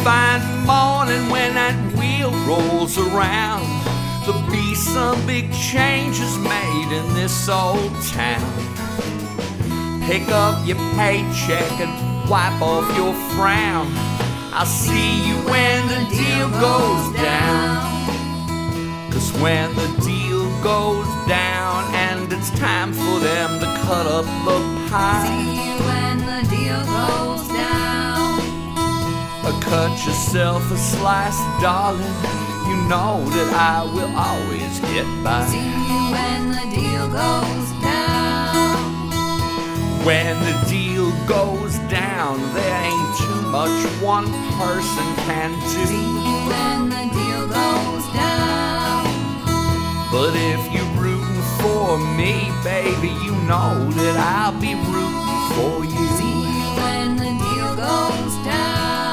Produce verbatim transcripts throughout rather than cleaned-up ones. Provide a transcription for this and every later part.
fine morning when that wheel rolls around, there'll be some big changes made in this old town. Pick up your paycheck and wipe off your frown. I'll see you when the deal goes down. 'Cause when the deal goes down and it's time for them to cut up the pie, see you when the deal goes down. Cut yourself a slice, darling. You know that I will always get by. See you when the deal goes down. When the deal goes down, there ain't too much one person can do. See you when the deal goes down. But if you're rooting for me, baby, you know that I'll be rooting for you. See you when the deal goes down.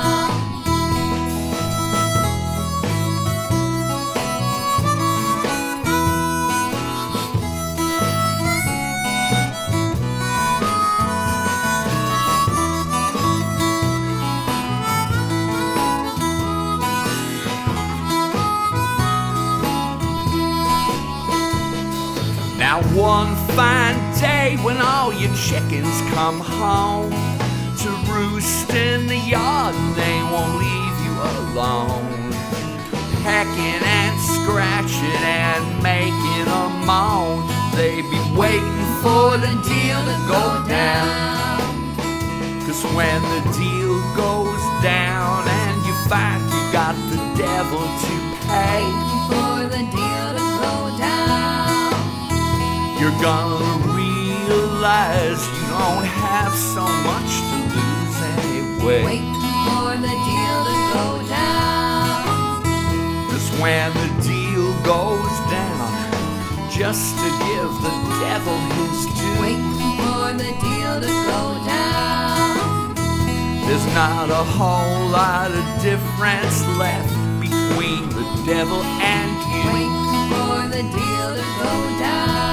Now one fine day when all your chickens come home to roost in the yard and they won't leave you alone, pecking and scratching and making a moan, they be waiting for the deal to go down. 'Cause when the deal goes down and you find you got the devil to pay, For the deal to go down, you're gonna realize you don't have so much to lose anyway. wait for the deal to go down. 'Cause when the deal goes down, just to give the devil his due, Wait for the deal to go down. there's not a whole lot of difference left between the devil and you. Wait for the deal to go down.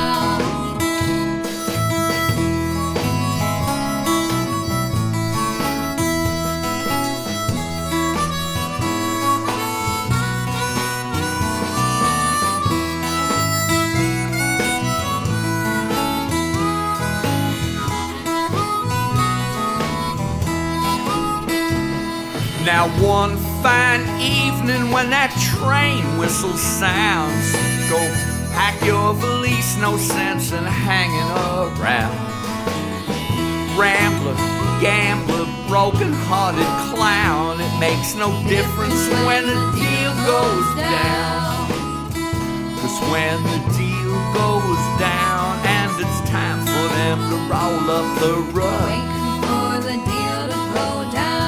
Now one fine evening when that train whistle sounds, go pack your valise, no sense in hanging around. Rambler, gambler, broken-hearted clown, it makes no difference when the deal goes down. 'Cause when the deal goes down and it's time for them to roll up the rug, Wait for the deal to go down.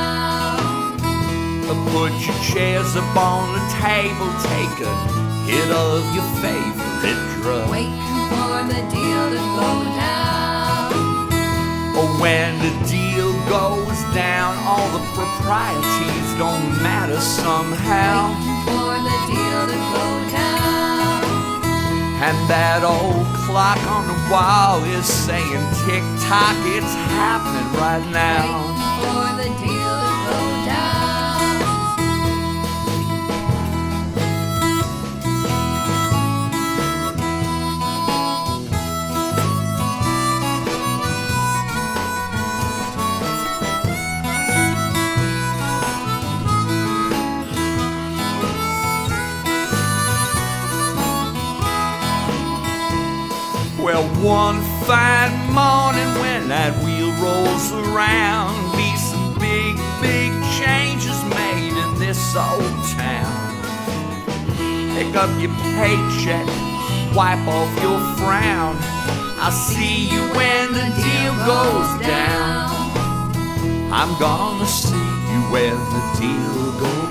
put your chairs up on the table, take a hit of your favorite drug. Wait for the deal to go down. Or when the deal goes down, all the proprieties don't matter somehow. Wait for the deal to go down. And that old clock on the wall is saying tick tock, it's happening right now. Wait for the deal to go down. Well, one fine morning when that wheel rolls around, be some big, big changes made in this old town. Pick up your paycheck, wipe off your frown. I'll see you when the deal goes down. I'm gonna see you when the deal goes down.